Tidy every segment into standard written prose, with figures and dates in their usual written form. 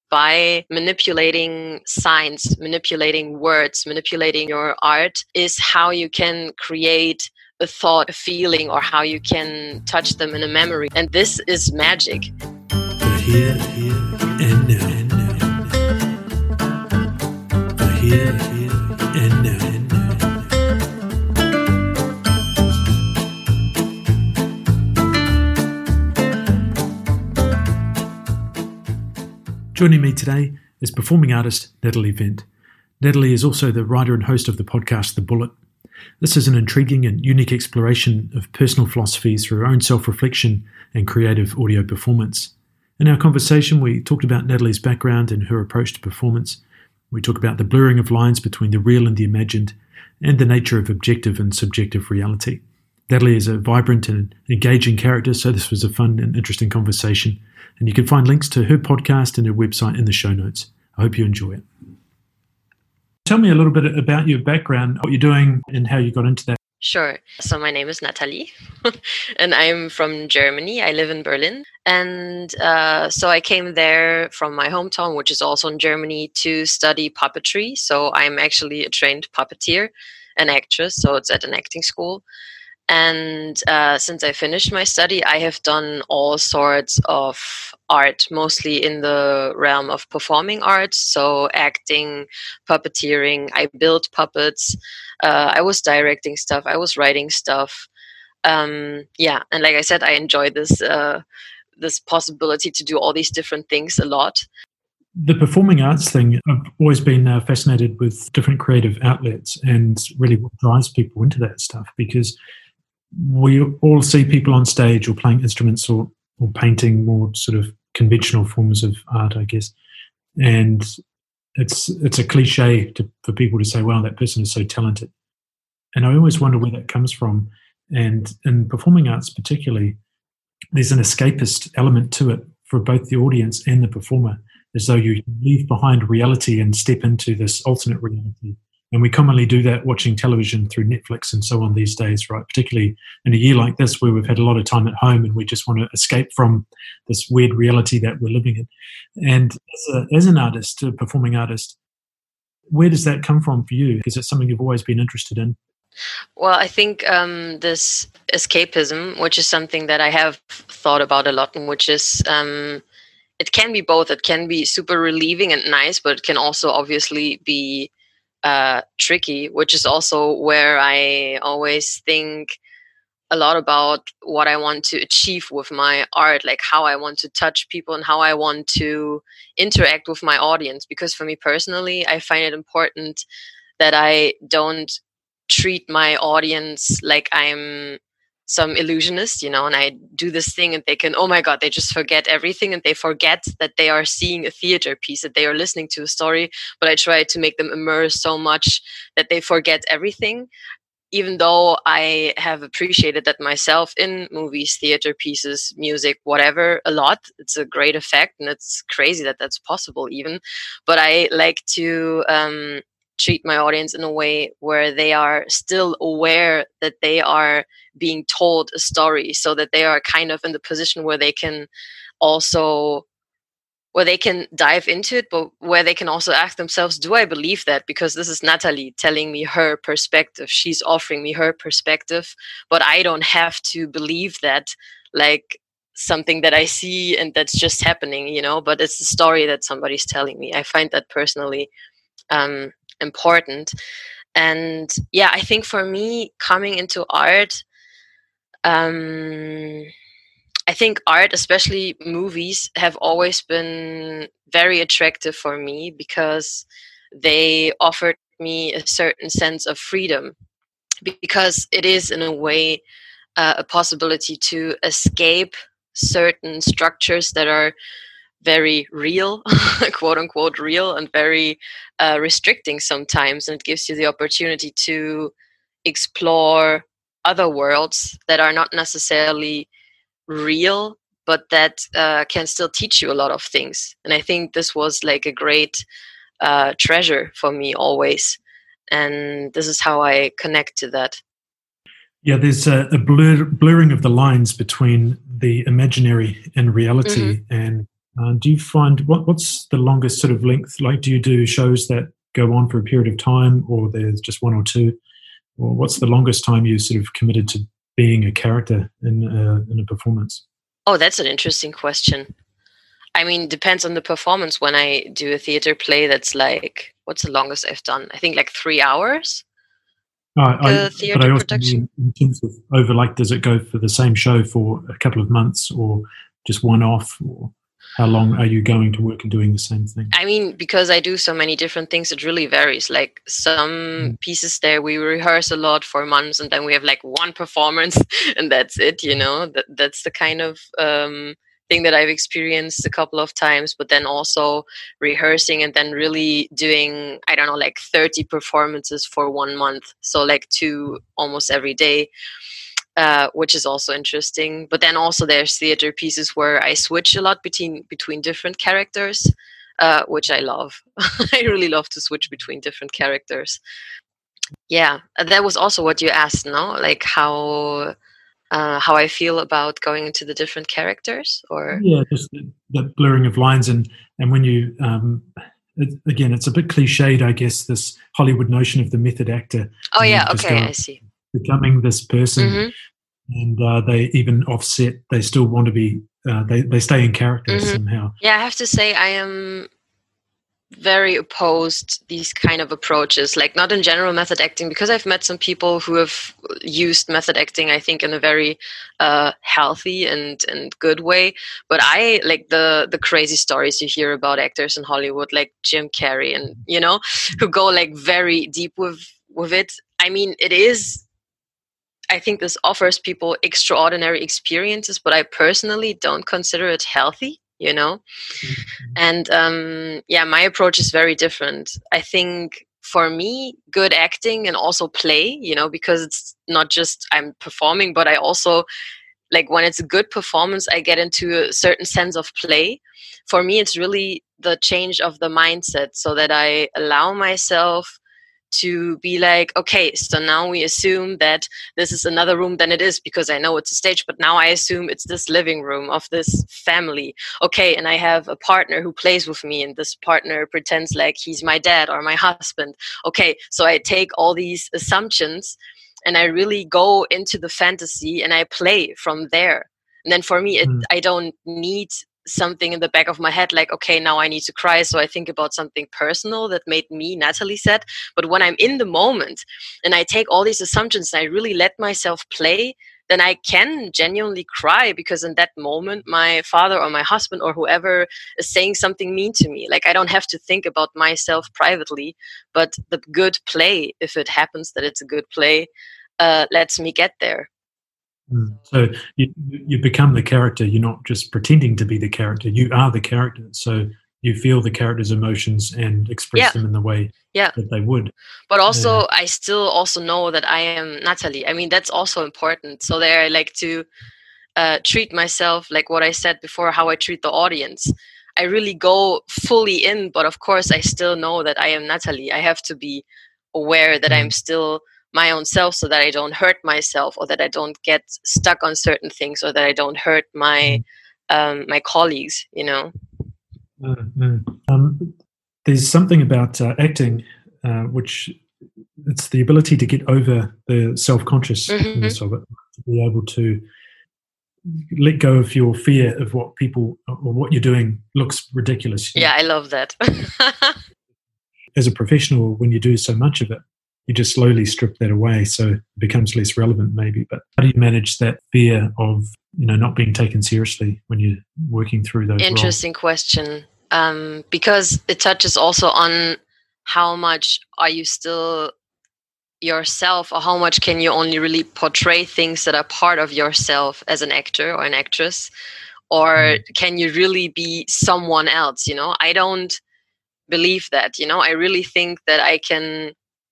by manipulating signs, manipulating words, manipulating your art is how you can create a thought, a feeling, or how you can touch them in a memory. And this is magic. The here and now. The here and now. Joining me today is performing artist Natalie Wendt. Natalie is also the writer and host of the podcast The Bullet. This is an intriguing and unique exploration of personal philosophy through her own self-reflection and creative audio performance. In our conversation, we talked about Natalie's background and her approach to performance. We talk about the blurring of lines between the real and the imagined, and the nature of objective and subjective reality. Natalie is a vibrant and engaging character, so this was a fun and interesting conversation. And you can find links to her podcast and her website in the show notes. I hope you enjoy it. Tell me a little bit about your background, what you're doing, and how you got into that. Sure. So my name is Natalie, and I'm from Germany. I live in Berlin. And so I came there from my hometown, which is also in Germany, to study puppetry. So I'm actually a trained puppeteer, an actress. So it's at an acting school. And since I finished my study, I have done all sorts of art, mostly in the realm of performing arts. So acting, puppeteering, I built puppets, I was directing stuff, I was writing stuff. And like I said, I enjoy this possibility to do all these different things a lot. The performing arts thing, I've always been fascinated with different creative outlets and really what drives people into that stuff, because we all see people on stage or playing instruments or painting, more sort of conventional forms of art, I guess. And it's a cliche for people to say, wow, that person is so talented. And I always wonder where that comes from. And in performing arts particularly, there's an escapist element to it for both the audience and the performer, as though you leave behind reality and step into this alternate reality. And we commonly do that watching television through Netflix and so on these days, right? Particularly in a year like this where we've had a lot of time at home and we just want to escape from this weird reality that we're living in. And as an artist, a performing artist, where does that come from for you? Is it something you've always been interested in? Well, I think this escapism, which is something that I have thought about a lot, and which is it can be both. It can be super relieving and nice, but it can also obviously be tricky, which is also where I always think a lot about what I want to achieve with my art, like how I want to touch people and how I want to interact with my audience. Because for me personally, I find it important that I don't treat my audience like I'm some illusionist, and I do this thing and they can, oh my God, they just forget everything and they forget that they are seeing a theater piece, that they are listening to a story, but I try to make them immerse so much that they forget everything, even though I have appreciated that myself in movies, theater pieces, music, whatever, a lot. It's a great effect and it's crazy that that's possible even, but I like to treat my audience in a way where they are still aware that they are being told a story, so that they are kind of in the position where they can dive into it, but where they can also ask themselves, do I believe that? Because this is Natalie telling me her perspective. She's offering me her perspective, but I don't have to believe that like something that I see and that's just happening, but it's the story that somebody's telling me. I find that personally important. And I think for me, coming into art, I think art, especially movies, have always been very attractive for me because they offered me a certain sense of freedom, because it is in a way a possibility to escape certain structures that are very real, quote unquote real, and very restricting sometimes. And it gives you the opportunity to explore other worlds that are not necessarily real, but that can still teach you a lot of things. And I think this was like a great treasure for me always. And this is how I connect to that. Yeah, there's a blurring of the lines between the imaginary and reality, and Do you find what's the longest sort of length? Like, do you do shows that go on for a period of time, or there's just one or two? Or what's the longest time you sort of committed to being a character in a performance? Oh, that's an interesting question. I mean, depends on the performance. When I do a theater play, that's like, what's the longest I've done? I think like 3 hours. But I Theater also production. mean in terms of over, like, does it go for the same show for a couple of months, or just one off, or how long are you going to work and doing the same thing? I mean, because I do so many different things, it really varies. Like some pieces there, we rehearse a lot for months, and then we have like one performance, and that's it. That's the kind of thing that I've experienced a couple of times. But then also rehearsing and then really doing, I don't know, like 30 performances for 1 month. So like 2 almost every day. Which is also interesting. But then also there's theater pieces where I switch a lot between different characters, which I love. I really love to switch between different characters. Yeah, that was also what you asked, no? Like how I feel about going into the different characters, or Yeah, just the blurring of lines, and when you again, it's a bit cliched, I guess, this Hollywood notion of the method actor. oh You yeah, just okay, go I see. becoming this person, Mm-hmm. and they even offset. They still want to be. They stay in character Mm-hmm. somehow. Yeah, I have to say I am very opposed these kind of approaches, like not in general method acting, because I've met some people who have used method acting, I think, in a very healthy and good way. But I like the crazy stories you hear about actors in Hollywood, like Jim Carrey, and who go like very deep with it. I mean, it is, I think this offers people extraordinary experiences, but I personally don't consider it healthy. And yeah, my approach is very different. I think for me, good acting and also play, because it's not just I'm performing, but I also, like, when it's a good performance, I get into a certain sense of play. For me, it's really the change of the mindset, so that I allow myself to be like, okay, so now we assume that this is another room than it is, because I know it's a stage, but now I assume it's this living room of this family. Okay, and I have a partner who plays with me, and this partner pretends like he's my dad or my husband. Okay, so I take all these assumptions and I really go into the fantasy and I play from there. And then for me, I don't need something in the back of my head like, okay, now I need to cry, so I think about something personal that made me, Natalie, sad. But when I'm in the moment and I take all these assumptions and I really let myself play, then I can genuinely cry, because in that moment my father or my husband or whoever is saying something mean to me. Like, I don't have to think about myself privately, but the good play, if it happens that it's a good play, lets me get there. So you become the character. You're not just pretending to be the character. You are the character. So you feel the character's emotions and express Yeah. them in the way Yeah. that they would. But also, I still also know that I am Natalie. I mean, that's also important. So there, I like to treat myself like what I said before, how I treat the audience. I really go fully in, but of course, I still know that I am Natalie. I have to be aware that I'm still my own self, so that I don't hurt myself, or that I don't get stuck on certain things, or that I don't hurt my my colleagues. There's something about acting which it's the ability to get over the self-consciousness of it, to be able to let go of your fear of what people or what you're doing looks ridiculous. Yeah, I love that. As a professional, when you do so much of it, you just slowly strip that away, so it becomes less relevant maybe. But how do you manage that fear of not being taken seriously when you're working through those Interesting question, because it touches also on how much are you still yourself, or how much can you only really portray things that are part of yourself as an actor or an actress, or can you really be someone else? I don't believe that. I really think that I can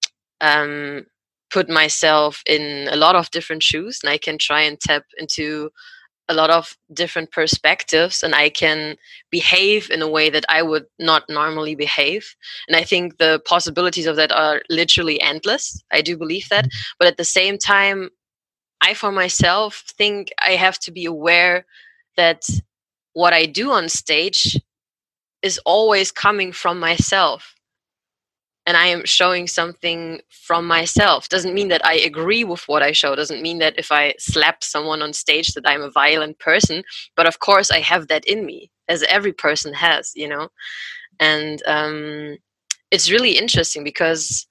put myself in a lot of different shoes, and I can try and tap into a lot of different perspectives, and I can behave in a way that I would not normally behave. And I think the possibilities of that are literally endless. I do believe that. But at the same time, I for myself think I have to be aware that what I do on stage is always coming from myself. And I am showing something from myself. Doesn't mean that I agree with what I show. Doesn't mean that if I slap someone on stage that I'm a violent person. But of course, I have that in me, as every person has, you know. And it's really interesting because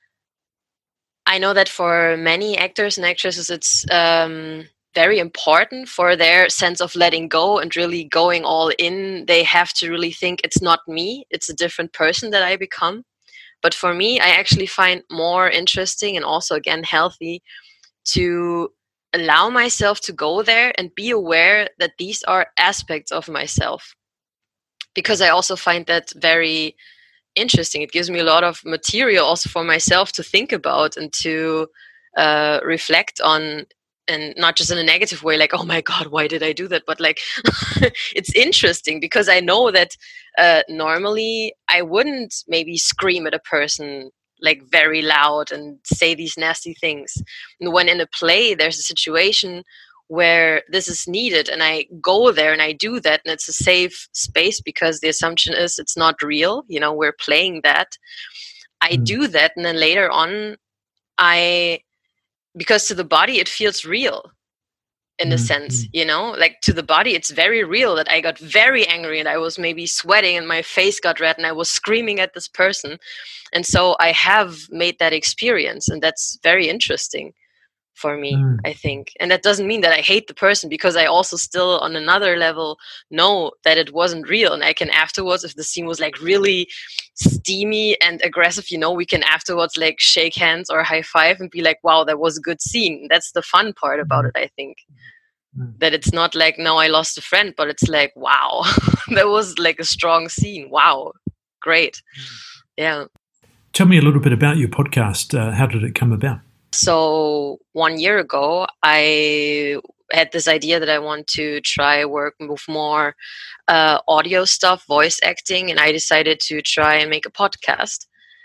I know that for many actors and actresses, it's very important for their sense of letting go and really going all in. They have to really think it's not me, it's a different person that I become. But for me, I actually find more interesting and also, again, healthy to allow myself to go there and be aware that these are aspects of myself. Because I also find that very interesting. It gives me a lot of material also for myself to think about and to reflect on, and not just in a negative way, like, oh my God, why did I do that? But like, it's interesting because I know that normally I wouldn't maybe scream at a person like very loud and say these nasty things. And when in a play, there's a situation where this is needed and I go there and I do that, and it's a safe space because the assumption is it's not real, you know, we're playing that. I do that, and then later on because to the body it feels real in a sense, you know, like to the body it's very real that I got very angry and I was maybe sweating and my face got red and I was screaming at this person. And so I have made that experience, and that's very interesting for me, I think. And that doesn't mean that I hate the person, because I also still on another level know that it wasn't real, and I can afterwards, if the scene was like really steamy and aggressive, you know, we can afterwards like shake hands or high five and be like, wow, that was a good scene. That's the fun part about it, I think. That it's not like, no, I lost a friend, but it's like, wow, that was like a strong scene. Wow, great. Yeah. Tell me a little bit about your podcast. How did it come about? So 1 year ago, I had this idea that I want to try work with more audio stuff, voice acting, and I decided to try and make a podcast.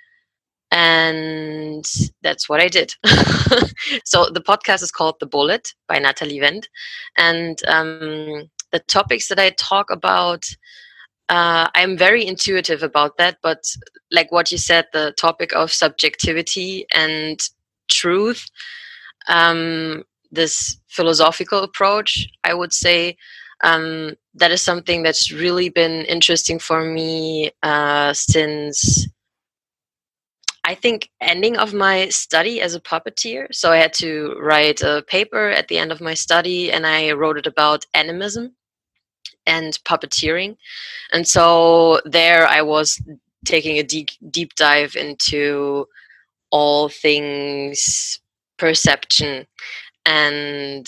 And that's what I did. So the podcast is called The Bullet by Natalie Wendt. And the topics that I talk about, I'm very intuitive about that. But like what you said, the topic of subjectivity and truth, this philosophical approach, I would say, that is something that's really been interesting for me since, I think, ending of my study as a puppeteer. So I had to write a paper at the end of my study, and I wrote it about animism and puppeteering. And so there I was taking a deep dive into all things perception and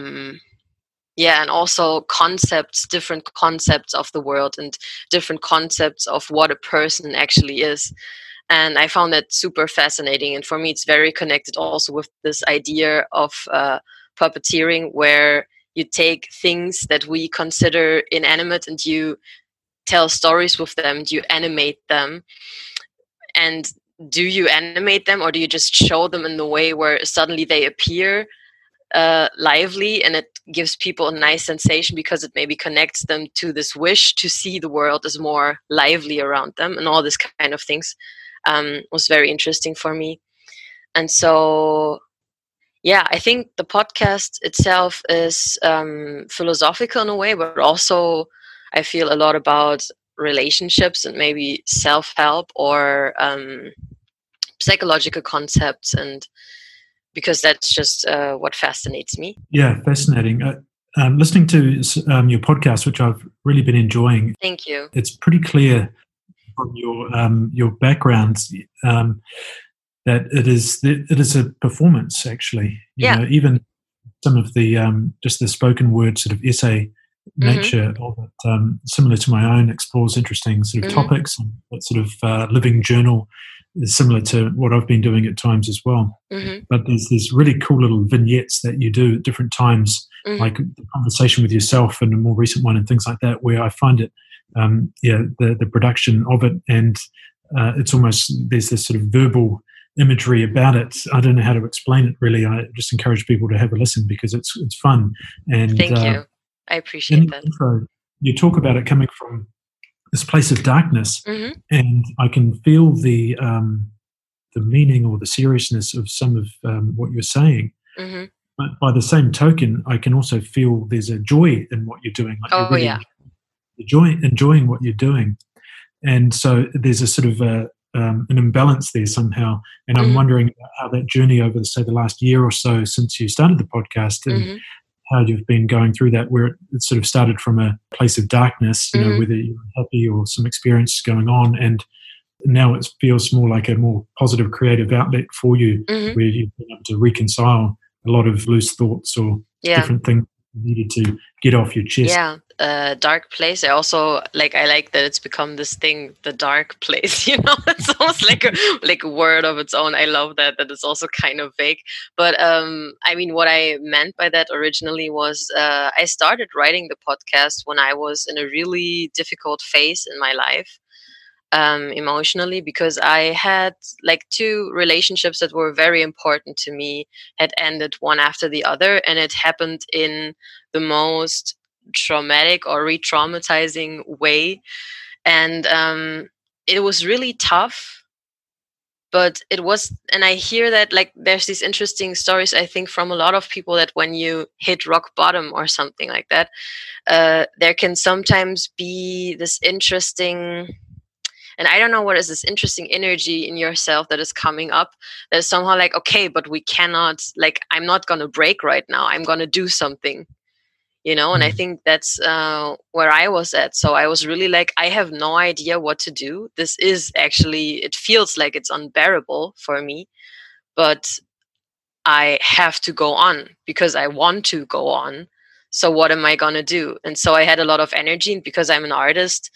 and also different concepts of the world and different concepts of what a person actually is. And I found that super fascinating. And for me, it's very connected also with this idea of puppeteering, where you take things that we consider inanimate and you tell stories with them, you animate them. And do you animate them, or do you just show them in the way where suddenly they appear lively, and it gives people a nice sensation because it maybe connects them to this wish to see the world as more lively around them, and all this kind of things was very interesting for me. And so, yeah, I think the podcast itself is philosophical in a way, but also I feel a lot about relationships and maybe self-help or psychological concepts, and because that's just what fascinates me. Yeah, fascinating. Listening to your podcast, which I've really been enjoying. Thank you. It's pretty clear from your background that it is a performance, actually. You know, even some of the just the spoken word sort of essay nature of it, similar to my own, explores interesting sort of topics, and that sort of living journal is similar to what I've been doing at times as well. But there's these really cool little vignettes that you do at different times, like the conversation with yourself and a more recent one and things like that, where I find it, the production of it, and it's almost, there's this sort of verbal imagery about it. I don't know how to explain it really. I just encourage people to have a listen because it's fun. And thank you. I appreciate that. Intro, you talk about it coming from this place of darkness, Mm-hmm. and I can feel the meaning or the seriousness of some of what you're saying. Mm-hmm. But by the same token, I can also feel there's a joy in what you're doing. Like you're Oh really yeah. enjoying what you're doing, and so there's a sort of an imbalance there somehow. And I'm Mm-hmm. wondering how that journey over, say, the last year or so since you started the podcast, and Mm-hmm. how you've been going through that, where it sort of started from a place of darkness, Mm-hmm. whether you're happy or some experience going on, and now it feels more like a more positive creative outlet for you, Mm-hmm. where you've been able to reconcile a lot of loose thoughts or Yeah. different things you needed to get off your chest. Yeah, dark place. I also I like that it's become this thing, the dark place. It's almost like a word of its own. I love that it's also kind of vague. But I mean, what I meant by that originally was I started writing the podcast when I was in a really difficult phase in my life, emotionally, because I had like 2 relationships that were very important to me had ended one after the other, and it happened in the most traumatic or re-traumatizing way. And it was really tough, but it was, and I hear that like there's these interesting stories, I think, from a lot of people, that when you hit rock bottom or something like that, there can sometimes be this interesting, and I don't know what is this interesting energy in yourself that is coming up, that is somehow like, okay, but we cannot, like, I'm not going to break right now, I'm going to do something. And I think that's where I was at. So I was really like, I have no idea what to do. This is actually, it feels like it's unbearable for me, but I have to go on because I want to go on. So what am I going to do? And so I had a lot of energy, and because I'm an artist,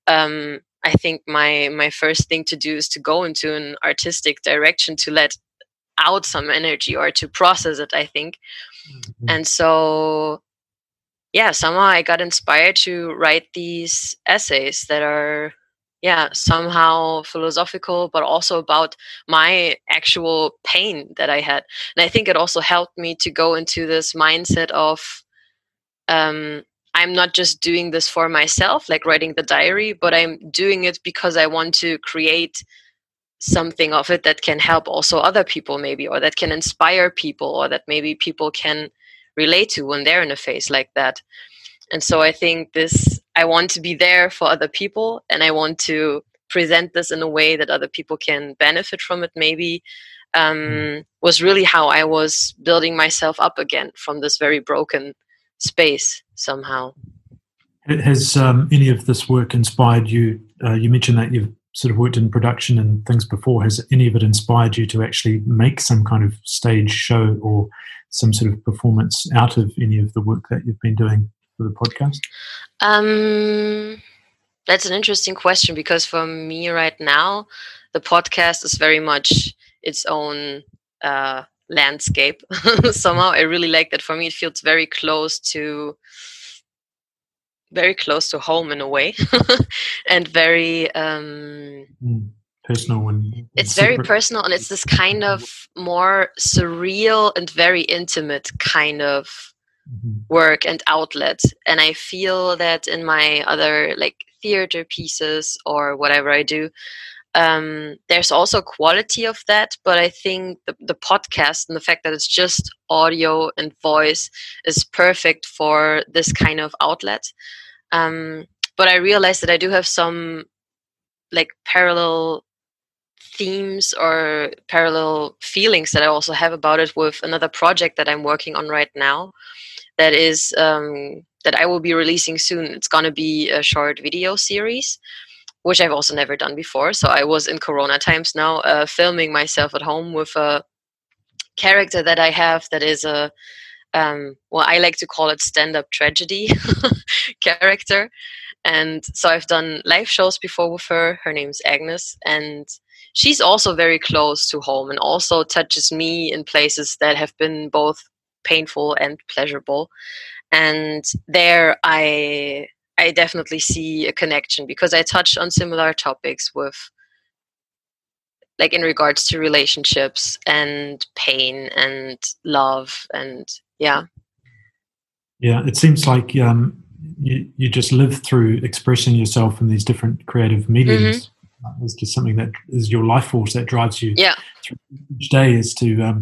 I think my first thing to do is to go into an artistic direction, to let out some energy or to process it, I think. Mm-hmm. And so, yeah, somehow I got inspired to write these essays that are, yeah, somehow philosophical, but also about my actual pain that I had. And I think it also helped me to go into this mindset of, I'm not just doing this for myself, like writing the diary, but I'm doing it because I want to create something of it that can help also other people, maybe, or that can inspire people, or that maybe people can relate to when they're in a phase like that. And so I think I want to be there for other people, and I want to present this in a way that other people can benefit from it, maybe, was really how I was building myself up again from this very broken space somehow. Has any of this work inspired you? You mentioned that you've sort of worked in production and things before. Has any of it inspired you to actually make some kind of stage show or some sort of performance out of any of the work that you've been doing for the podcast? That's an interesting question, because for me right now, the podcast is very much its own landscape. Somehow I really like that. For me, it feels very close to home in a way. And very personal and it's separate. very personal, and it's this kind of more surreal and very intimate kind of work and outlet. And I feel that in my other like theater pieces or whatever I do, there's also quality of that, but I think the podcast and the fact that it's just audio and voice is perfect for this kind of outlet. But I realized that I do have some like parallel themes or parallel feelings that I also have about it with another project that I'm working on right now, that is that I will be releasing soon. It's going to be a short video series, which I've also never done before. So I was in Corona times now, filming myself at home with a character that I have that is a, well, I like to call it stand-up tragedy character. And so I've done live shows before with her. Her name's Agnes, and she's also very close to home and also touches me in places that have been both painful and pleasurable. And there I definitely see a connection, because I touched on similar topics with, like, in regards to relationships and pain and love, and yeah. Yeah, it seems like you just live through expressing yourself in these different creative mediums. It's just something that is your life force that drives you through each day, is to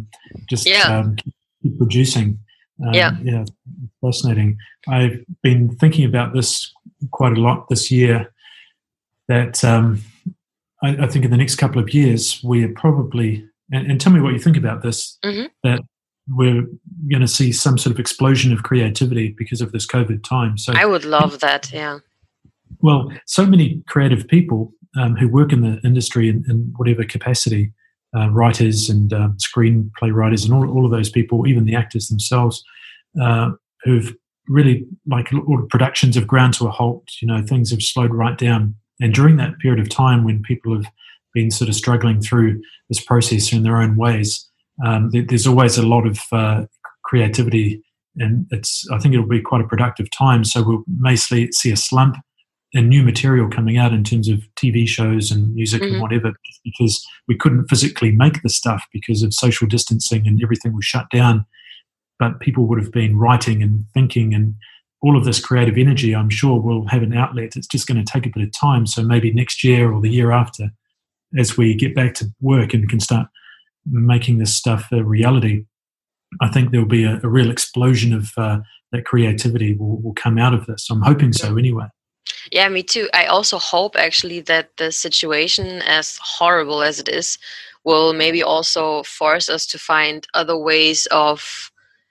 keep producing. Yeah, fascinating. I've been thinking about this quite a lot this year, that I think in the next couple of years we are probably, and tell me what you think about this, that we're going to see some sort of explosion of creativity because of this COVID time. So I would love that. Yeah. Well, so many creative people who work in the industry in whatever capacity, writers and screenplay writers and all of those people, even the actors themselves, who've really, like, all the productions have ground to a halt. Things have slowed right down. And during that period of time when people have been sort of struggling through this process in their own ways, there's always a lot of creativity, and I think it'll be quite a productive time. So we may see a slump in new material coming out in terms of TV shows and music and whatever, because we couldn't physically make the stuff because of social distancing and everything was shut down. But people would have been writing and thinking, and all of this creative energy, I'm sure, will have an outlet. It's just going to take a bit of time. So maybe next year or the year after, as we get back to work and can start making this stuff a reality, I think there'll be a real explosion of that creativity will come out of this. I'm hoping so anyway. Yeah, me too. I also hope actually that the situation, as horrible as it is, will maybe also force us to find other ways of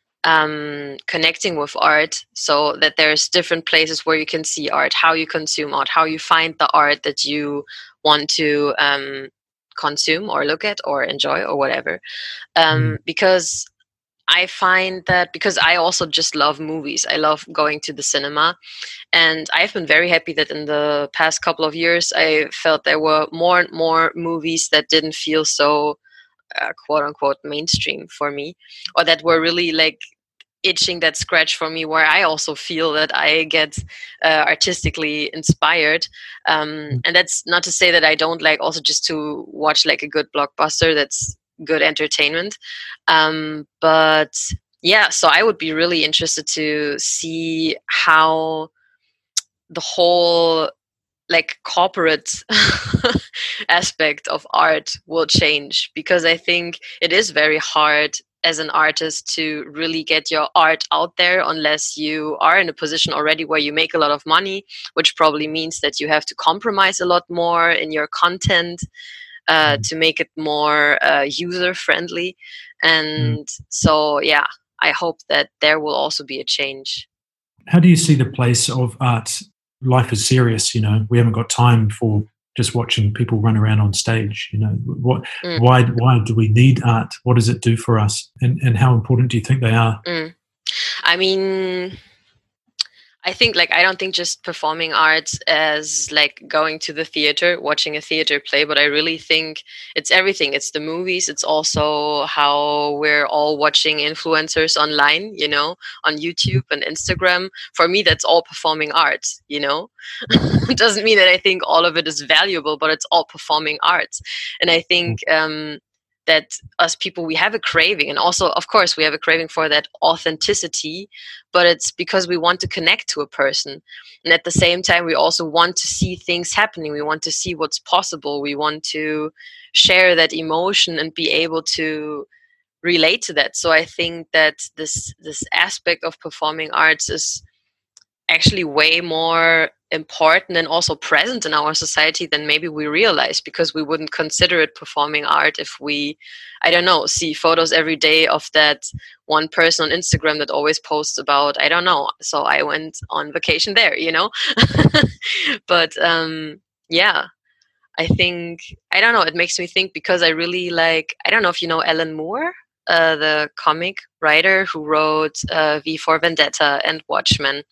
connecting with art, so that there's different places where you can see art, how you consume art, how you find the art that you want to consume or look at or enjoy or whatever. Because I find that, because I also just love movies, I love going to the cinema, and I've been very happy that in the past couple of years I felt there were more and more movies that didn't feel so quote unquote mainstream for me, or that were really like itching that scratch for me, where I also feel that I get artistically inspired. And that's not to say that I don't like also just to watch like a good blockbuster that's good entertainment. But yeah, so I would be really interested to see how the whole like corporate aspect of art will change, because I think it is very hard as an artist to really get your art out there unless you are in a position already where you make a lot of money, which probably means that you have to compromise a lot more in your content to make it more user friendly. And so, yeah, I hope that there will also be a change. How do you see the place of art? Life is serious, we haven't got time for just watching people run around on stage. Why do we need art? What does it do for us? And how important do you think they are? I mean, I think I don't think just performing arts as like going to the theater, watching a theater play, but I really think it's everything. It's the movies. It's also how we're all watching influencers online, on YouTube and Instagram. For me, that's all performing arts, It doesn't mean that I think all of it is valuable, but it's all performing arts. And I think, that us people, we have a craving, and also of course we have a craving for that authenticity, but it's because we want to connect to a person, and at the same time we also want to see things happening. We want to see what's possible. We want to share that emotion and be able to relate to that. So I think that this aspect of performing arts is actually way more important and also present in our society than maybe we realize, because we wouldn't consider it performing art if we, I don't know, see photos every day of that one person on Instagram that always posts about, I don't know, so I went on vacation there, But yeah, I think, I don't know, it makes me think, because I really like, I don't know if you know Alan Moore, the comic writer who wrote V for Vendetta and Watchmen.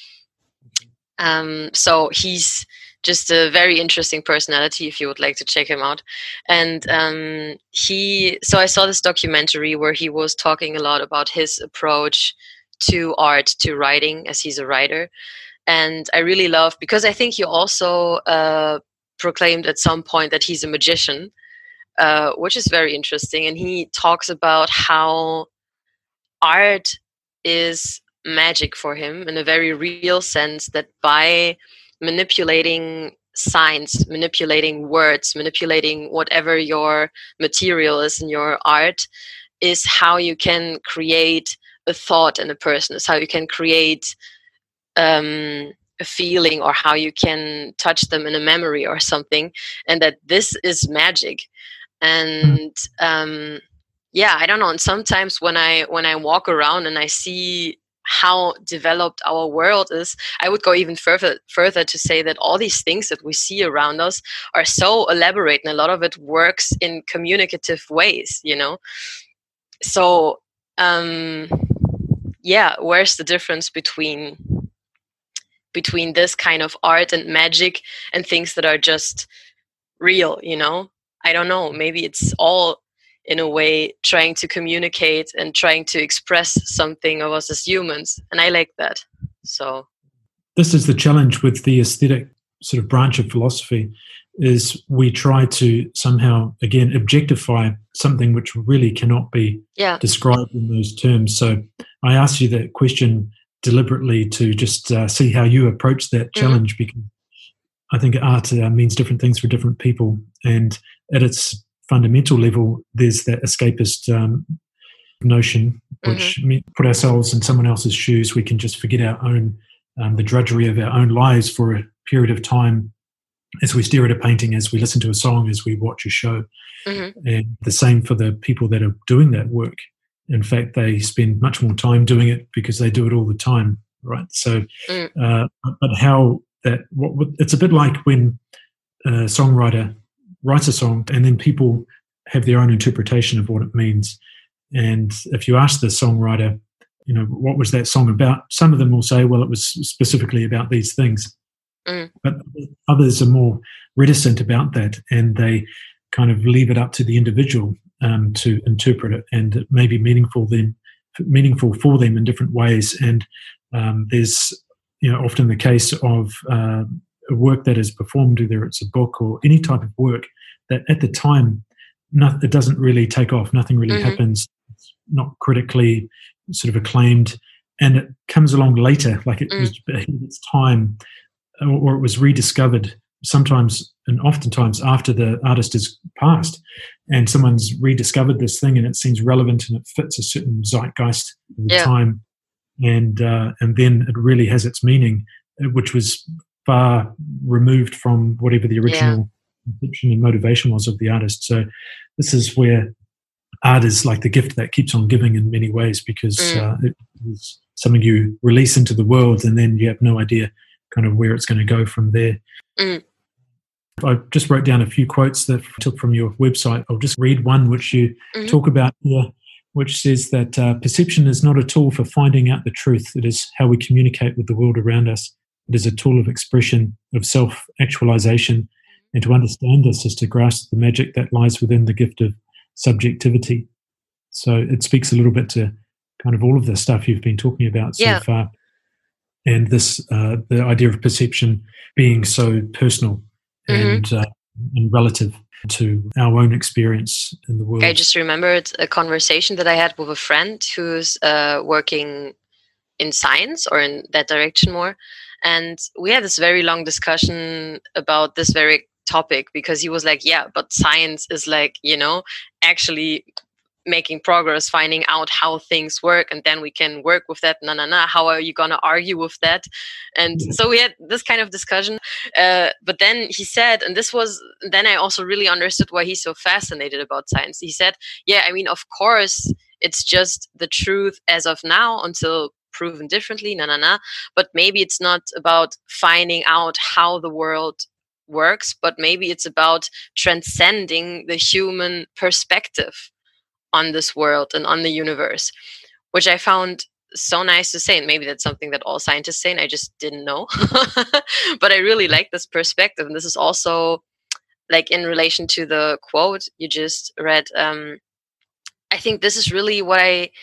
So he's just a very interesting personality if you would like to check him out. And so I saw this documentary where he was talking a lot about his approach to art, to writing, as he's a writer. And I really love, because I think he also proclaimed at some point that he's a magician, which is very interesting. And he talks about how art is magic for him in a very real sense, that by manipulating signs, manipulating words, manipulating whatever your material is in your art, is how you can create a thought in a person, is how you can create a feeling, or how you can touch them in a memory or something, and that this is magic. And yeah, I don't know. And sometimes when I walk around and I see how developed our world is, I would go even further to say that all these things that we see around us are so elaborate, and a lot of it works in communicative ways, you know. So yeah, where's the difference between this kind of art and magic and things that are just real, you know? I don't know. Maybe it's all in a way trying to communicate and trying to express something of us as humans. And I like that. So this is the challenge with the aesthetic sort of branch of philosophy, is we try to somehow, again, objectify something which really cannot be described in those terms. So I asked you that question deliberately to just see how you approach that challenge, because I think art means different things for different people. And at its fundamental level, there's that escapist notion, which put ourselves in someone else's shoes. We can just forget our own, the drudgery of our own lives for a period of time, as we stare at a painting, as we listen to a song, as we watch a show. And the same for the people that are doing that work. In fact, they spend much more time doing it because they do it all the time, right? So, but how that, it's a bit like when a songwriter writes a song and then people have their own interpretation of what it means. And if you ask the songwriter, you know, what was that song about? Some of them will say, well, it was specifically about these things. But others are more reticent about that, and they kind of leave it up to the individual to interpret it, and it may be meaningful for them in different ways. And there's, you know, often the case of a work that is performed, whether it's a book or any type of work, that at the time it doesn't really take off, nothing really happens, it's not critically sort of acclaimed, and it comes along later, like it was ahead of its time, or it was rediscovered sometimes and oftentimes after the artist has passed, and someone's rediscovered this thing and it seems relevant and it fits a certain zeitgeist of the time, and then it really has its meaning, which was far removed from whatever the original conception and motivation was of the artist. So this is where art is like the gift that keeps on giving in many ways, because it is something you release into the world and then you have no idea kind of where it's going to go from there. I just wrote down a few quotes that I took from your website. I'll just read one which you talk about here, which says that perception is not a tool for finding out the truth. It is how we communicate with the world around us. It is a tool of expression, of self-actualization, and to understand this is to grasp the magic that lies within the gift of subjectivity. So it speaks a little bit to kind of all of the stuff you've been talking about so far. And this, the idea of perception being so personal and relative to our own experience in the world. I just remembered a conversation that I had with a friend who's working in science, or in that direction more. And we had this very long discussion about this very topic, because he was like, yeah, but science is like, you know, actually making progress, finding out how things work, and then we can work with that. How are you going to argue with that? And so we had this kind of discussion. But then he said, and then I also really understood why he's so fascinated about science. He said, yeah, I mean, of course, it's just the truth as of now until proven differently, but maybe it's not about finding out how the world works, but maybe it's about transcending the human perspective on this world and on the universe, which I found so nice to say. And maybe that's something that all scientists say and I just didn't know. But I really like this perspective. And this is also like in relation to the quote you just read. I think this is really what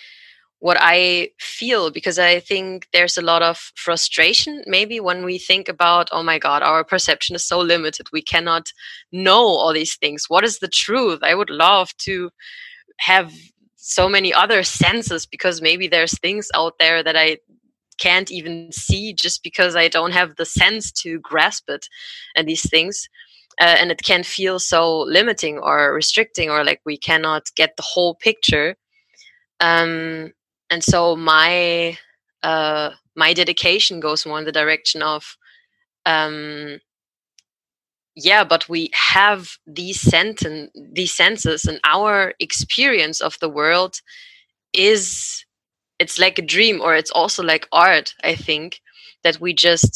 I feel, because I think there's a lot of frustration maybe when we think about, oh my God, our perception is so limited. We cannot know all these things. What is the truth? I would love to have so many other senses, because maybe there's things out there that I can't even see just because I don't have the sense to grasp it and these things. And it can feel so limiting or restricting, or like we cannot get the whole picture. And so my dedication goes more in the direction of, but we have these senses, and our experience of the world it's like a dream, or it's also like art. I think that we just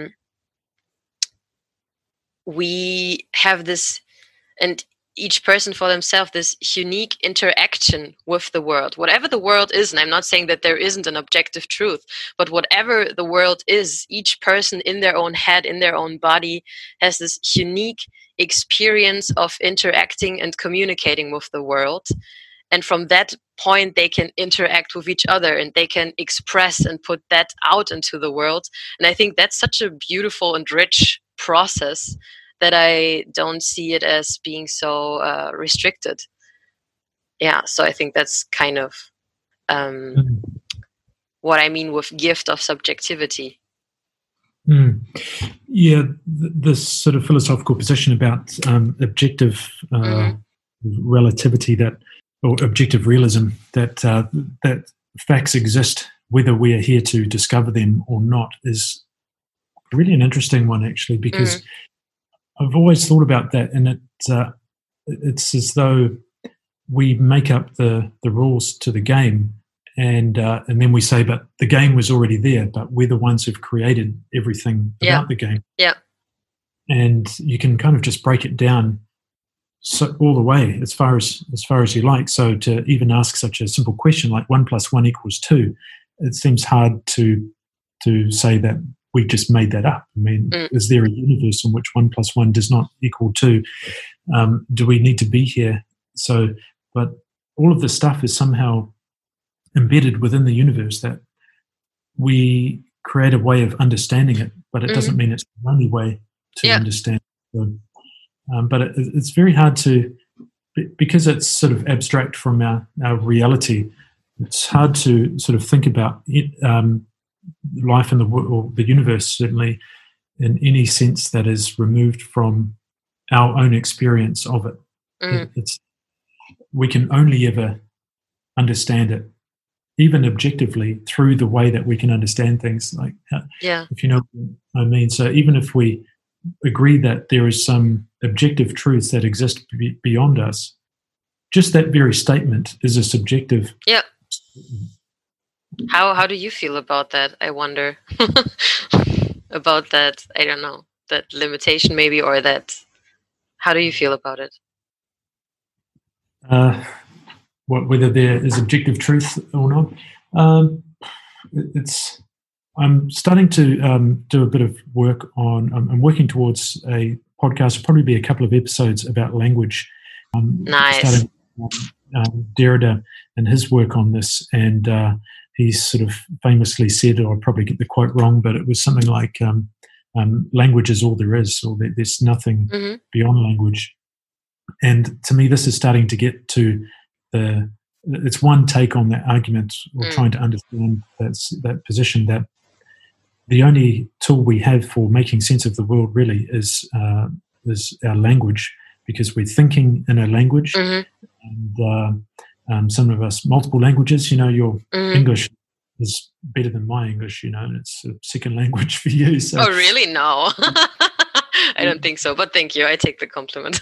we have this, and each person for themselves, this unique interaction with the world, whatever the world is. And I'm not saying that there isn't an objective truth, but whatever the world is, each person in their own head, in their own body, has this unique experience of interacting and communicating with the world. And from that point, they can interact with each other, and they can express and put that out into the world. And I think that's such a beautiful and rich process that I don't see it as being so restricted. Yeah, so I think that's kind of what I mean with gift of subjectivity. Yeah, this sort of philosophical position about objective relativity, or objective realism, that facts exist whether we are here to discover them or not, is really an interesting one, actually, because I've always thought about that, and it's as though we make up the rules to the game, and then we say, but the game was already there, but we're the ones who've created everything about the game. Yeah. And you can kind of just break it down all the way as far as you like. So to even ask such a simple question like 1 + 1 = 2, it seems hard to say that we just made that up. I mean, is there a universe in which 1 + 1 does not equal 2? Do we need to be here? So, but all of this stuff is somehow embedded within the universe, that we create a way of understanding it, but it doesn't mean it's the only way to understand it. But it's very hard to, because it's sort of abstract from our reality, it's hard to sort of think about it, life in the world, or the universe, certainly, in any sense that is removed from our own experience of it. We can only ever understand it, even objectively, through the way that we can understand things. Like, if you know what I mean. So even if we agree that there is some objective truths that exist beyond us, just that very statement is a subjective. Yeah. How do you feel about that? I wonder about that. I don't know, that limitation maybe, or that. How do you feel about it? Whether there is objective truth or not. I'm starting to do a bit of work on. I'm working towards a podcast. It'll probably be a couple of episodes about language. Nice. Starting Derrida and his work on this, and he sort of famously said, or I'll probably get the quote wrong, but it was something like, "Language is all there is," or there's nothing beyond language. And to me, this is starting to get to it's one take on that argument, or trying to understand that position, that the only tool we have for making sense of the world really is our language, because we're thinking in a language, and some of us multiple languages. You know, your English is better than my English, and it's a second language for you. So. Oh, really? No. I don't think so, but thank you. I take the compliment.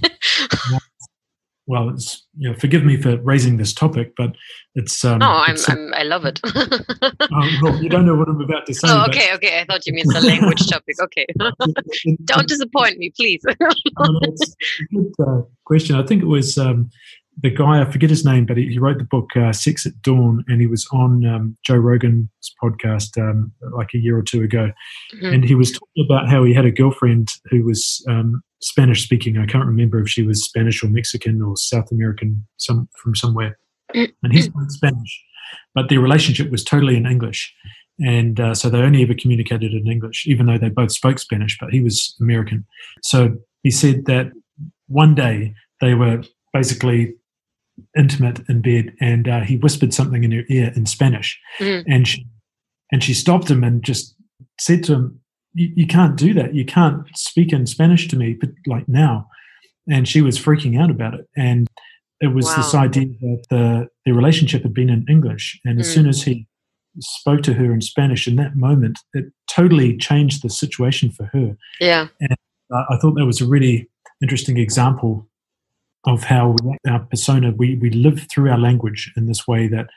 Well, it's, forgive me for raising this topic, but it's. No, I love it. Well, you don't know what I'm about to say. Oh, okay. I thought you meant the language topic. Okay, don't disappoint me, please. It's a good question. I think it was the guy, I forget his name, but he wrote the book Sex at Dawn, and he was on Joe Rogan's podcast like a year or two ago, and he was talking about how he had a girlfriend who was Spanish speaking. I can't remember if she was Spanish or Mexican or South American, from somewhere, and he spoke Spanish, but their relationship was totally in English, and so they only ever communicated in English, even though they both spoke Spanish, but he was American. So he said that one day they were basically intimate in bed, and he whispered something in her ear in Spanish, and And she stopped him and just said to him, you can't do that. You can't speak in Spanish to me, but like now. And she was freaking out about it. And it was this idea that the relationship had been in English. And as soon as he spoke to her in Spanish in that moment, it totally changed the situation for her. Yeah. And I thought that was a really interesting example of how our persona, we live through our language in this way, that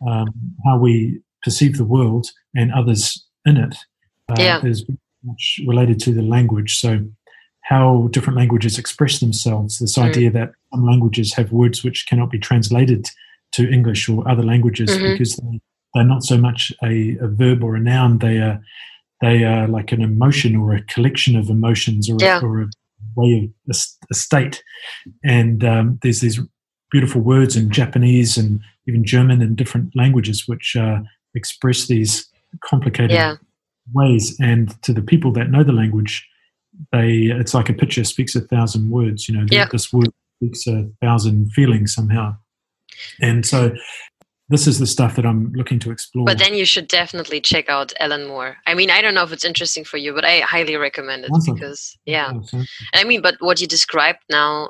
how we perceive the world and others in it is much related to the language. So how different languages express themselves, this idea that some languages have words which cannot be translated to English or other languages because they're not so much a verb or a noun, they are like an emotion or a collection of emotions or a way of a state. And there's these beautiful words in Japanese and even German and different languages which express these complicated ways. And to the people that know the language, it's like a picture speaks 1,000 words. This word speaks 1,000 feelings somehow. And so this is the stuff that I'm looking to explore. But then you should definitely check out Alan Moore. I mean, I don't know if it's interesting for you, but I highly recommend it because, I mean, but what you described now,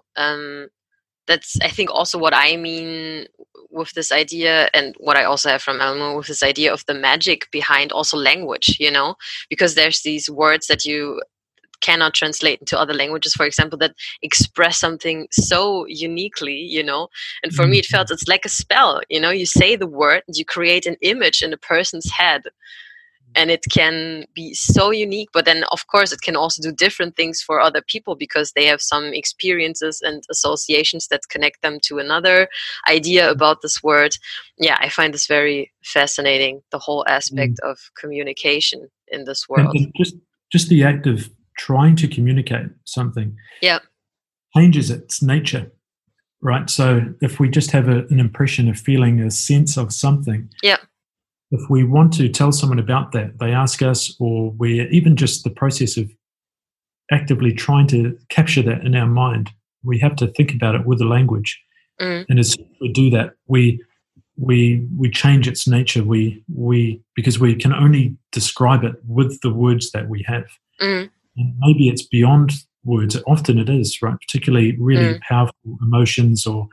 that's, I think, also what I mean with this idea, and what I also have from Alan Moore with this idea of the magic behind also language, because there's these words that you cannot translate into other languages, for example, that express something so uniquely, and for me it felt it's like a spell. You say the word and you create an image in a person's head, and it can be so unique, but then of course it can also do different things for other people because they have some experiences and associations that connect them to another idea about this word. I find this very fascinating, the whole aspect of communication in this world. And just the act of trying to communicate something changes its nature, right? So if we just have an impression, a feeling, a sense of something, if we want to tell someone about that, they ask us, or we're even just the process of actively trying to capture that in our mind, we have to think about it with the language. And as we do that, we change its nature. Because we can only describe it with the words that we have. And maybe it's beyond words. Often it is, right? Particularly really powerful emotions or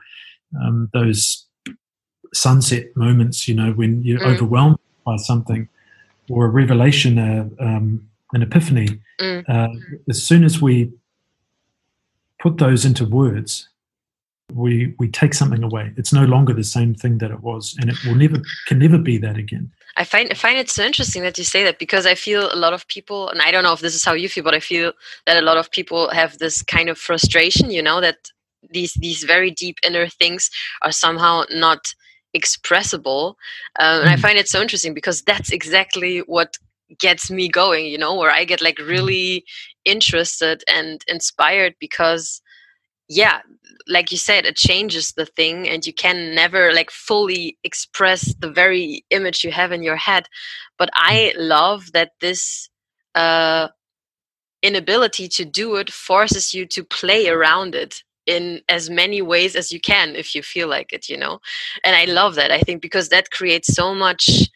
those sunset moments, when you're overwhelmed by something, or a revelation, an epiphany. As soon as we put those into words, we take something away. It's no longer the same thing that it was, and it can never be that again. I find it so interesting that you say that, because I feel a lot of people, and I don't know if this is how you feel, but I feel that a lot of people have this kind of frustration, that these very deep inner things are somehow not expressible. And I find it so interesting because that's exactly what gets me going, where I get like really interested and inspired because like you said, it changes the thing, and you can never like fully express the very image you have in your head. But I love that this inability to do it forces you to play around it in as many ways as you can if you feel like it, and I love that. I think because that creates so much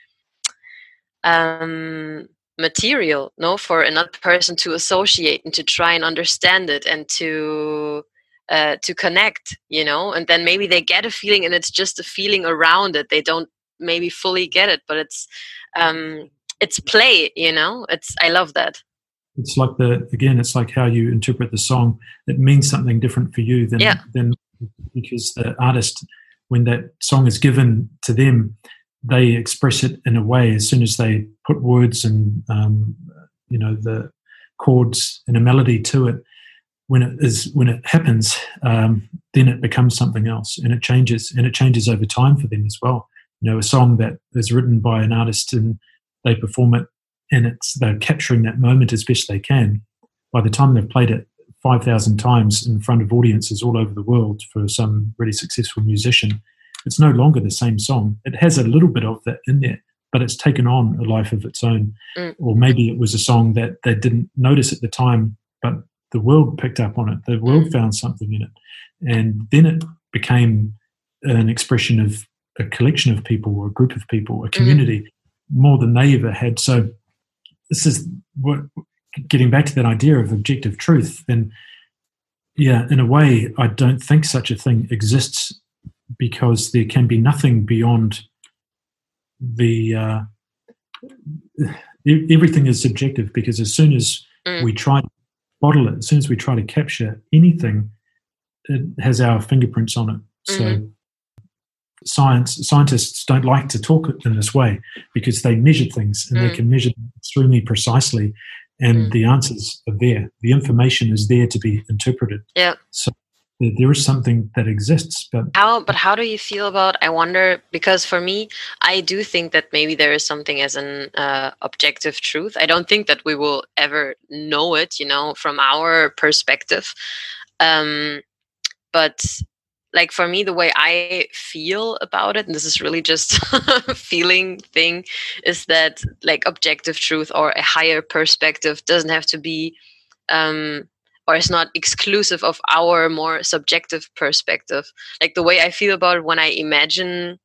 material for another person to associate and to try and understand it and to connect, and then maybe they get a feeling and it's just a feeling around it. They don't maybe fully get it, but it's play, I love that. It's like it's like how you interpret the song. It means something different for you than because the artist, when that song is given to them, they express it in a way. As soon as they put words and the chords and a melody to it, when it happens, then it becomes something else, and it changes over time for them as well. A song that is written by an artist and they perform it, and they're capturing that moment as best they can. By the time they've played it 5,000 times in front of audiences all over the world for some really successful musician, it's no longer the same song. It has a little bit of that in there, but it's taken on a life of its own. Or maybe it was a song that they didn't notice at the time, but the world picked up on it. The world found something in it. And then it became an expression of a collection of people or a group of people, a community. more than they ever had. So this is what, getting back to that idea of objective truth, then yeah, in a way, I don't think such a thing exists, because there can be nothing beyond the everything is subjective, because as soon as we try to bottle it, as soon as we try to capture anything, it has our fingerprints on it. So scientists don't like to talk in this way, because they measure things, and they can measure them extremely precisely, and the answers are there. The information is there to be interpreted. Yeah. So there is something that exists. But how do you feel about, I wonder, because for me, I do think that maybe there is something as an objective truth. I don't think that we will ever know it, from our perspective. But like for me, the way I feel about it, and this is really just a feeling thing, is that like objective truth or a higher perspective doesn't have to be, or is not exclusive of our more subjective perspective. Like the way I feel about it when I imagine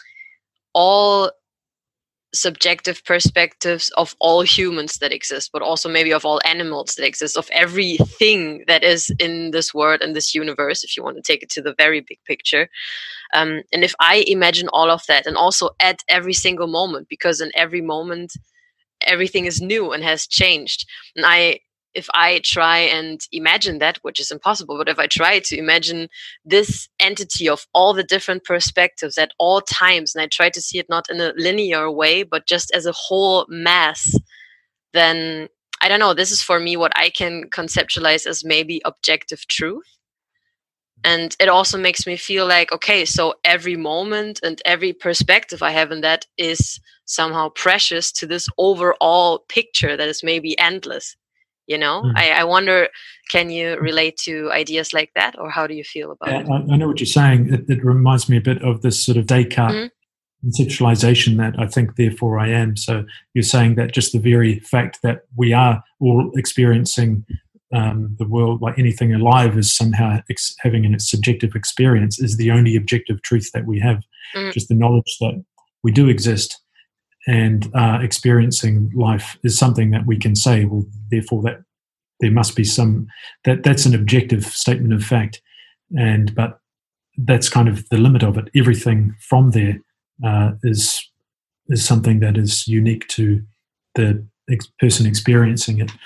all subjective perspectives of all humans that exist, but also maybe of all animals that exist, of everything that is in this world and this universe, if you want to take it to the very big picture. And if I imagine all of that, and also at every single moment, because in every moment everything is new and has changed, and if I try and imagine that, which is impossible, but if I try to imagine this entity of all the different perspectives at all times, and I try to see it not in a linear way, but just as a whole mass, then I don't know, this is for me what I can conceptualize as maybe objective truth. And it also makes me feel like, okay, so every moment and every perspective I have in that is somehow precious to this overall picture that is maybe endless. I wonder, can you relate to ideas like that, or how do you feel about it? I know what you're saying. It reminds me a bit of this sort of Descartes conceptualization that I think, therefore I am. So you're saying that just the very fact that we are all experiencing the world, like anything alive is somehow having a subjective experience, is the only objective truth that we have. Just the knowledge that we do exist and experiencing life is something that we can say, well, therefore that there must be that's an objective statement of fact. But that's kind of the limit of it. Everything from there is something that is unique to the person experiencing it.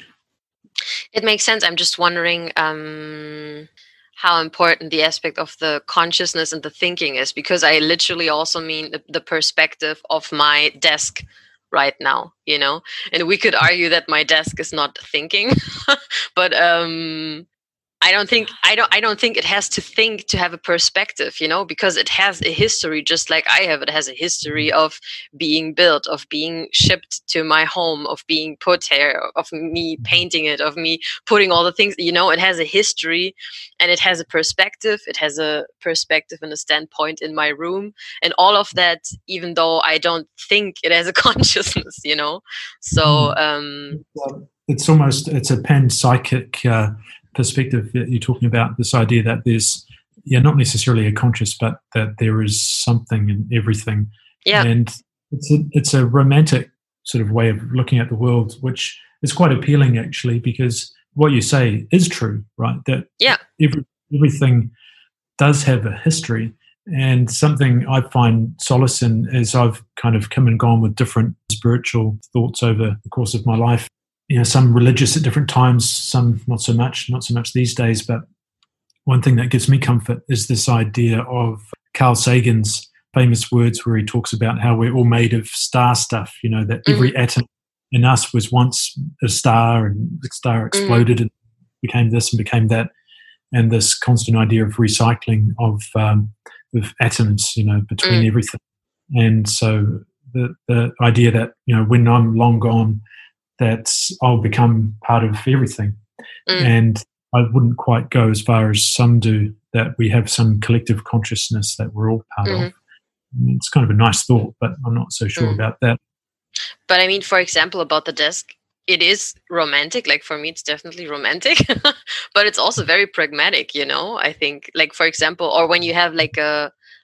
It makes sense. I'm just wondering how important the aspect of the consciousness and the thinking is, because I literally also mean the perspective of my desk right now, and we could argue that my desk is not thinking, but I don't think it has to think to have a perspective, because it has a history, just like I have. It has a history of being built, of being shipped to my home, of being put here, of me painting it, of me putting all the things, it has a history, and it has a perspective. It has a perspective and a standpoint in my room, and all of that, even though I don't think it has a consciousness, So it's a panpsychic perspective that you're talking about, this idea that there's not necessarily a conscious, but that there is something in everything. And it's a romantic sort of way of looking at the world, which is quite appealing actually, because what you say is true, right? That everything does have a history. And something I find solace in, as I've kind of come and gone with different spiritual thoughts over the course of my life, some religious at different times, some not so much these days. But one thing that gives me comfort is this idea of Carl Sagan's famous words, where he talks about how we're all made of star stuff, that every atom in us was once a star, and the star exploded and became this and became that. And this constant idea of recycling of atoms, between everything. And so the idea that, when I'm long gone, that I'll become part of everything. And I wouldn't quite go as far as some do, that we have some collective consciousness that we're all part of. It's kind of a nice thought, but I'm not so sure about that. But I mean, for example, about the desk, it is romantic. Like for me, it's definitely romantic, but it's also very pragmatic, I think, like, for example, or when you have like a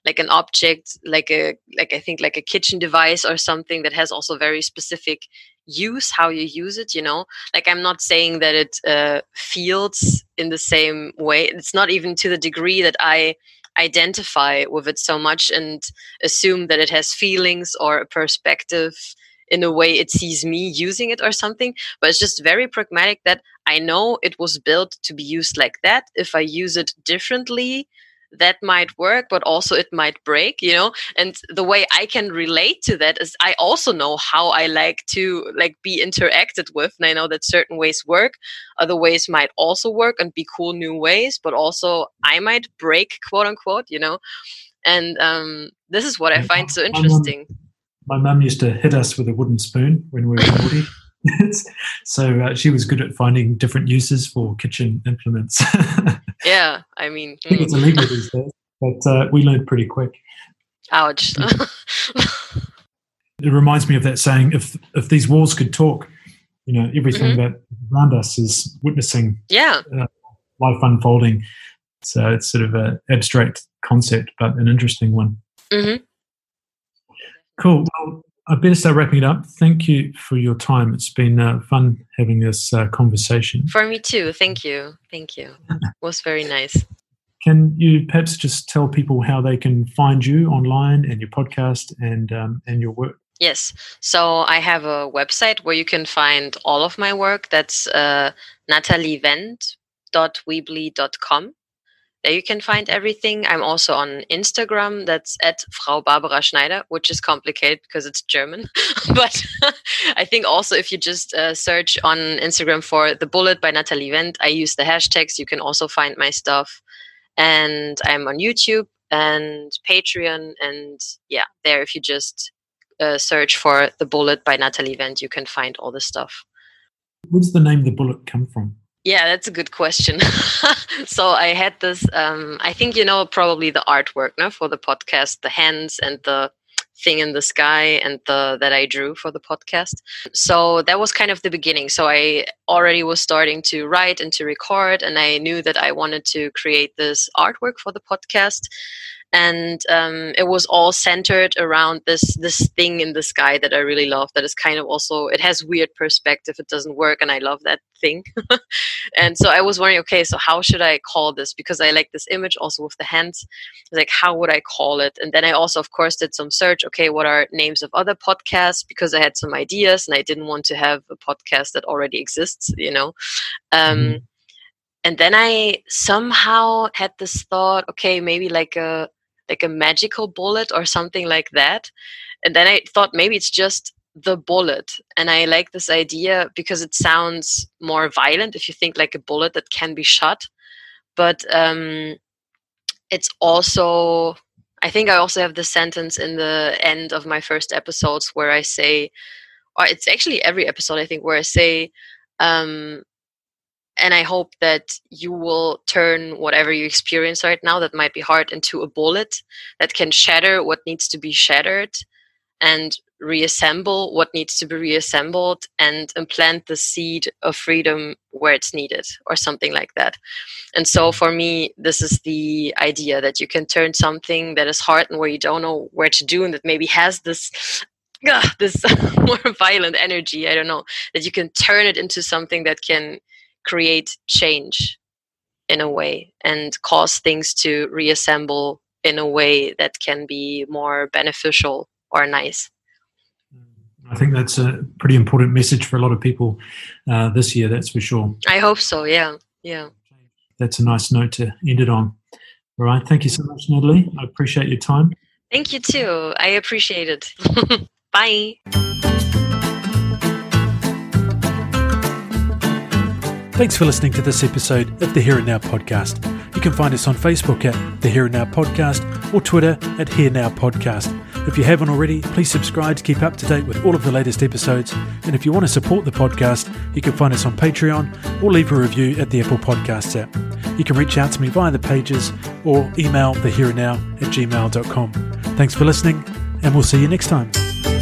like an object, like I think like a kitchen device or something that has also very specific use, how you use it, like I'm not saying that it feels in the same way. It's not even to the degree that I identify with it so much and assume that it has feelings or a perspective in a way it sees me using it or something, but it's just very pragmatic that I know it was built to be used like that. If I use it differently, that might work, but also it might break, and the way I can relate to that is I also know how I like to be interacted with, and I know that certain ways work, other ways might also work and be cool new ways, but also I might break, quote unquote, and this is what I find so interesting. My mum used to hit us with a wooden spoon when we were naughty. So she was good at finding different uses for kitchen implements. Yeah, I mean, I think it's illegal these days, but we learned pretty quick. Ouch. It reminds me of that saying, if these walls could talk, everything that around us is witnessing life unfolding. So it's sort of an abstract concept, but an interesting one. Mm-hmm. Cool. Well, I better start wrapping it up. Thank you for your time. It's been fun having this conversation. For me too. Thank you. It was very nice. Can you perhaps just tell people how they can find you online and your podcast and your work? Yes. So I have a website where you can find all of my work. That's nathaliewendt.weebly.com. There you can find everything. I'm also on Instagram. That's at Frau Barbara Schneider, which is complicated because it's German. But I think also if you just search on Instagram for The Bullet by Nathalie Wendt, I use the hashtags. You can also find my stuff. And I'm on YouTube and Patreon. And there if you just search for The Bullet by Nathalie Wendt, you can find all the stuff. Where does the name The Bullet come from? Yeah, that's a good question. So I had this, I think probably the artwork for the podcast, the hands and the thing in the sky and that I drew for the podcast. So that was kind of the beginning. So I already was starting to write and to record, and I knew that I wanted to create this artwork for the podcast. And it was all centered around this thing in the sky that I really love. That is kind of also, it has weird perspective. It doesn't work, and I love that thing. And so I was wondering, okay, so how should I call this? Because I like this image also with the hands. Like, how would I call it? And then I also, of course, did some search. Okay, what are names of other podcasts? Because I had some ideas, and I didn't want to have a podcast that already exists, And then I somehow had this thought, okay, maybe like a magical bullet or something like that. And then I thought maybe it's just the bullet. And I like this idea because it sounds more violent if you think like a bullet that can be shot. But it's also, I think I also have the sentence in the end of my first episodes where I say, or it's actually every episode I think, where I say, and I hope that you will turn whatever you experience right now that might be hard into a bullet that can shatter what needs to be shattered and reassemble what needs to be reassembled and implant the seed of freedom where it's needed, or something like that. And so for me, this is the idea that you can turn something that is hard and where you don't know where to do, and that maybe has this more violent energy, I don't know, that you can turn it into something that can create change in a way and cause things to reassemble in a way that can be more beneficial or nice. I think that's a pretty important message for a lot of people this year, that's for sure. I hope so, yeah. That's a nice note to end it on. All right, thank you so much, Nathalie. I appreciate your time. Thank you too. I appreciate it. Bye. Thanks for listening to this episode of the Here and Now podcast. You can find us on Facebook at the Here and Now podcast or Twitter at Here Now Podcast. If you haven't already, please subscribe to keep up to date with all of the latest episodes. And if you want to support the podcast, you can find us on Patreon or leave a review at the Apple Podcasts app. You can reach out to me via the pages or email thehereandnow@gmail.com. Thanks for listening, and we'll see you next time.